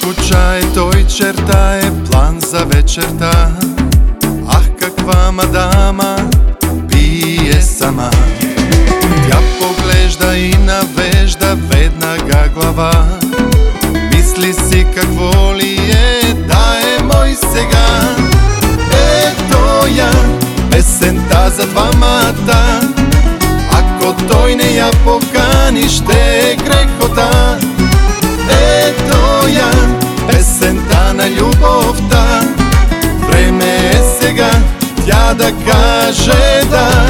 Куча е, той черта е, план за вечерта. Ах, каква мадама пие сама. Тя поглежда и навежда веднага глава. Мисли си какво ли е, да е мой сега. Ето я, песента за двамата. Ако той не я покани, ще е грехота. Ето я, песента на любовта. Време е сега тя да каже да.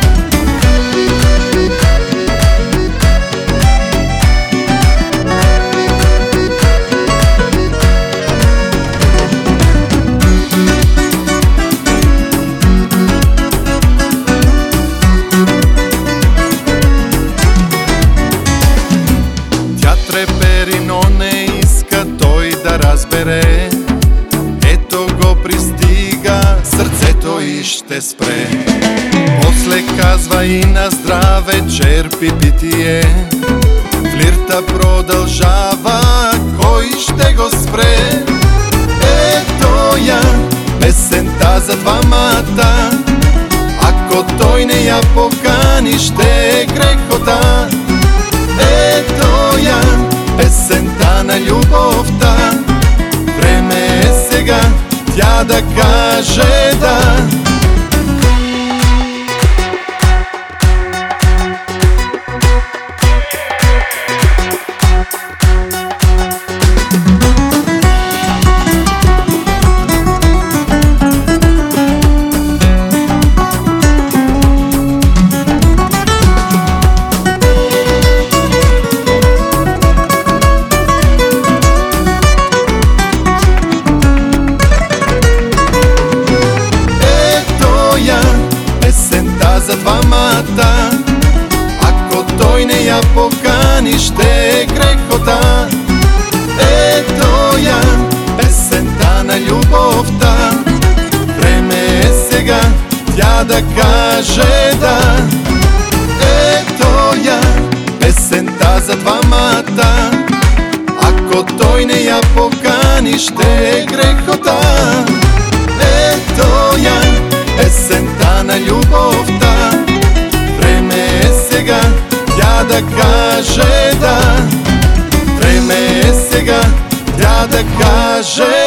Тя трепери, но не иска той да разбере. Ето го пристига сърцето и ще спре. После казва и на здраве, черпи питие. Флирта продължава, кой ще го спре? Ето я, песента за двамата. Ако той не я покани, ще е грехота. Ето я, песента на любовта. Време е сега тя да каже да. Песента за двамата. Ако той не я покани, ще е грехота. Ето я, песента на любовта. Време е сега тя да каже да. Ето я, песента за двамата. Ако той не я покани, ще е грехота. Ето я, песента на любовта. Време е сега тя да каже да. Време е сега тя да каже